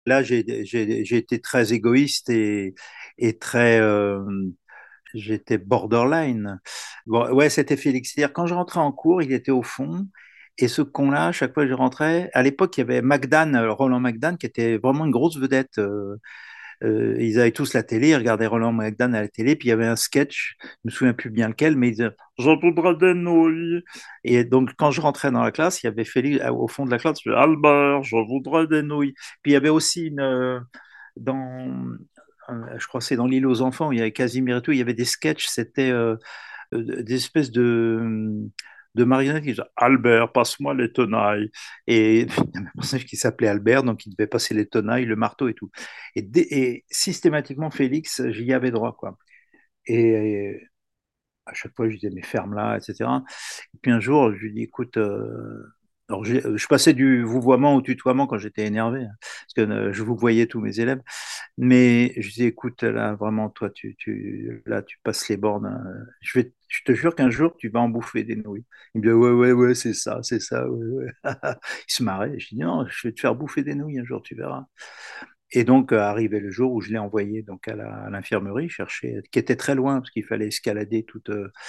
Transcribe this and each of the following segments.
là, j'ai été très égoïste et très, j'étais borderline. Bon, ouais, c'était Félix. C'est-à-dire, quand je rentrais en cours, il était au fond. Et ce con-là, à chaque fois que je rentrais, à l'époque, il y avait McDan, Roland McDan, qui était vraiment une grosse vedette. Ils avaient tous la télé, ils regardaient Roland McDan à la télé, puis il y avait un sketch, je me souviens plus bien lequel, mais ils disaient Je voudrais des nouilles. Et donc, quand je rentrais dans la classe, il y avait Félix au fond de la classe, je disais, Albert, je voudrais des nouilles. Puis il y avait aussi dans, je crois que c'est dans L'île aux enfants, où il y avait Casimir et tout, il y avait des sketchs, c'était des espèces de marionnettes qui disaient Albert, passe-moi les tenailles. Et il y avait un personnage qui s'appelait Albert, donc il devait passer les tenailles, le marteau et tout. Et systématiquement, Félix, j'y avais droit, quoi. Et à chaque fois, je disais, mais ferme-la, etc. Et puis un jour, je lui dis, écoute, alors je passais du vouvoiement au tutoiement quand j'étais énervé, hein, parce que je vous voyais tous mes élèves. Mais je dis, écoute, là, vraiment, toi, là, tu passes les bornes, hein. Je te jure qu'un jour, tu vas en bouffer des nouilles. Il me dit, ouais, ouais, ouais, c'est ça, ouais, ouais. Il se marrait. Je dis, non, je vais te faire bouffer des nouilles un jour, tu verras. Et donc, arrivé le jour où je l'ai envoyé donc à l'infirmerie chercher, qui était très loin, parce qu'il fallait escalader tout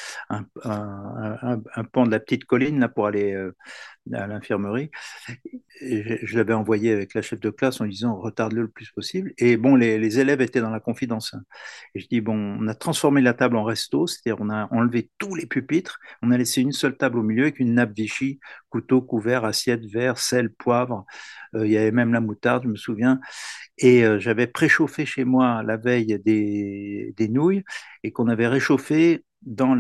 un pan de la petite colline là, pour aller à l'infirmerie. Et je l'avais envoyé avec la chef de classe en disant retarde-le le plus possible. Et bon, les élèves étaient dans la confidence, hein. Et je dis bon, on a transformé la table en resto, c'est-à-dire on a enlevé tous les pupitres, on a laissé une seule table au milieu avec une nappe Vichy, couteau, couvert, assiette, verre, sel, poivre. Il y avait même la moutarde, je me souviens. Et j'avais préchauffé chez moi la veille des nouilles et qu'on avait réchauffé dans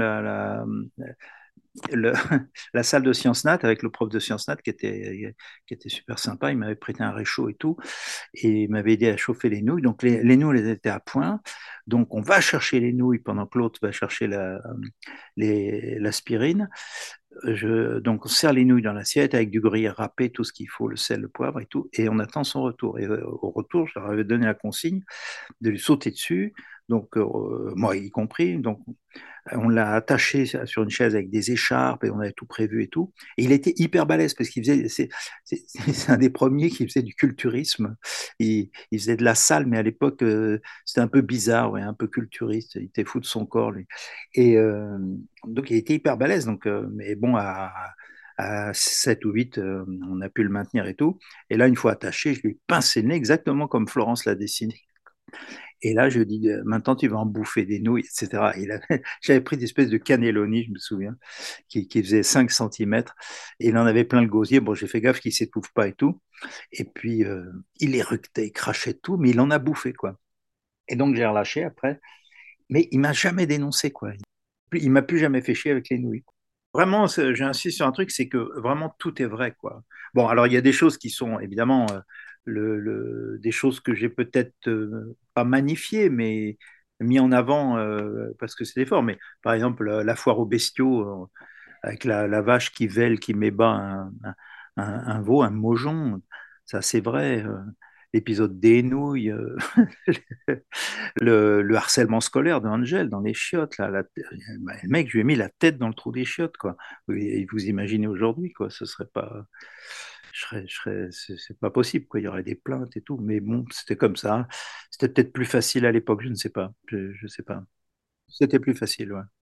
le- la salle de sciences nat avec le prof de sciences nat qui était super sympa. Il m'avait prêté un réchaud et tout et il m'avait aidé à chauffer les nouilles. Donc les nouilles elles étaient à point. Donc on va chercher les nouilles pendant que l'autre va chercher l'aspirine. Donc on sert les nouilles dans l'assiette avec du gruyère râpé, tout ce qu'il faut, le sel, le poivre et tout, et on attend son retour. Et au retour, je leur avais donné la consigne de lui sauter dessus, donc moi y compris. Donc on l'a attaché sur une chaise avec des écharpes et on avait tout prévu et tout. Et il était hyper balèze parce qu'il faisait, c'est un des premiers qui faisait du culturisme. Il faisait de la salle, mais à l'époque, c'était un peu bizarre, ouais, un peu culturiste. Il était fou de son corps, lui. Et donc, il était hyper balèze. Donc, mais bon, à 7 ou 8, on a pu le maintenir et tout. Et là, une fois attaché, je lui pinçais le nez exactement comme Florence l'a dessiné. Et là, je lui dis, maintenant, tu vas en bouffer des nouilles, etc. J'avais pris des espèces de cannelloni, je me souviens, qui faisaient 5 centimètres. Et il en avait plein le gosier. Bon, j'ai fait gaffe qu'il ne s'étouffe pas et tout. Et puis, il éructait, il crachait tout, mais il en a bouffé, quoi. Et donc, j'ai relâché après. Mais il m'a jamais dénoncé, quoi. Il m'a plus jamais fait chier avec les nouilles. Vraiment, j'insiste sur un truc, c'est que vraiment tout est vrai, quoi. Bon, alors il y a des choses qui sont évidemment des choses que j'ai peut-être pas magnifiées, mais mis en avant parce que c'est des forts. Mais par exemple, la foire aux bestiaux avec la vache qui vèle, qui met bas un veau, un mojon, ça c'est vrai. L'épisode des nouilles, le harcèlement scolaire de Angel dans les chiottes, là, le mec, je lui ai mis la tête dans le trou des chiottes, quoi. Et vous imaginez aujourd'hui, quoi, ce serait pas, c'est pas possible, quoi. Il y aurait des plaintes et tout, mais bon, c'était comme ça. C'était peut-être plus facile à l'époque, je ne sais pas, je sais pas. C'était plus facile, ouais.